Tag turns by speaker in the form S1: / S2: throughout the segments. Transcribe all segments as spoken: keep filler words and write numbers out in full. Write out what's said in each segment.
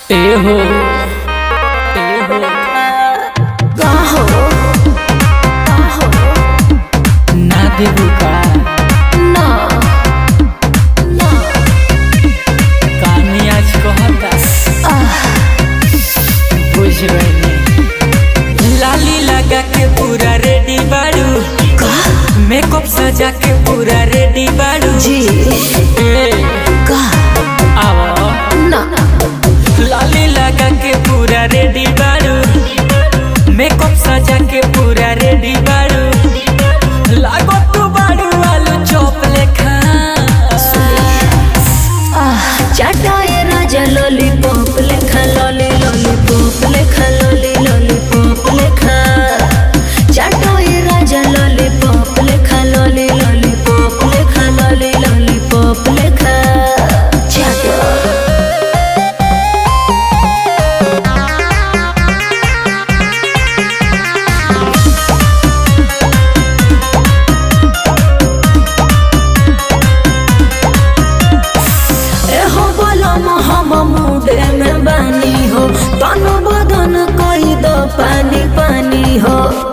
S1: एहो एहो
S2: काहो काहो
S1: ना देबू का
S2: ना ना
S1: कहानी आज कहता बुझ गई। लाली लगा के पूरा रेडी बाड़ू, मेकअप सजा के पूरा रेडी बाड़ू
S2: जी
S1: ए
S2: का
S1: आओ
S2: ना
S1: लाली लगा के पूरा रेडी बाड़ू, मेकअप सजा के पूरा रेडी बाड़ू, लागो तू बाड़ू आलू चॉप लेखा।
S2: चाटाए राजा लॉलीपॉप लेखा लॉली लॉलीपॉप लेखा लॉली लॉलीपॉप लेखा चाटाए राजा लॉलीपॉप लेखा लॉली लॉलीपॉप लेखा लॉली लॉलीपॉप लेखा चाटो हम मूडे में बानी हो तनु बदन कोई दो पानी पानी हो।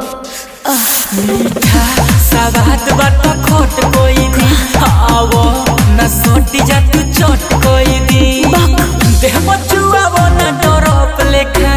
S1: मीठा सवाद बात खोट कोई दी आवो न सोटी जा तू चोट कोई दी देह बचुआ वो न डरोप लेखा।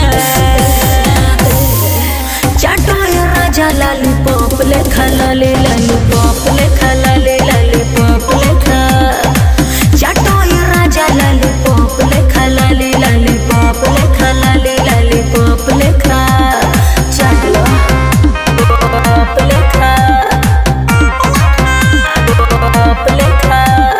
S2: चाटाए राजा लॉलीपॉप लेखा लॉली लॉलीपॉप लेखा लॉली लॉलीपॉप लेखा चाटाए राजा लॉलीपॉप लेखा लॉली लॉलीपॉप लेखा लॉली लॉलीपॉप लेखा चाटलो पॉप लेखा पॉप लेखा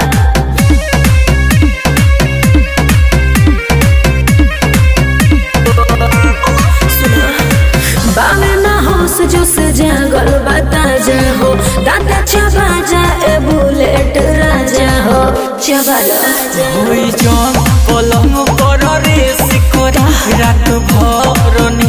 S2: बामे ना होश जोश जागल बता जा हो दादा चबा जा ए बुलेट राजा हो चबला
S1: होई जंग पलंग पर रेस करी रात भर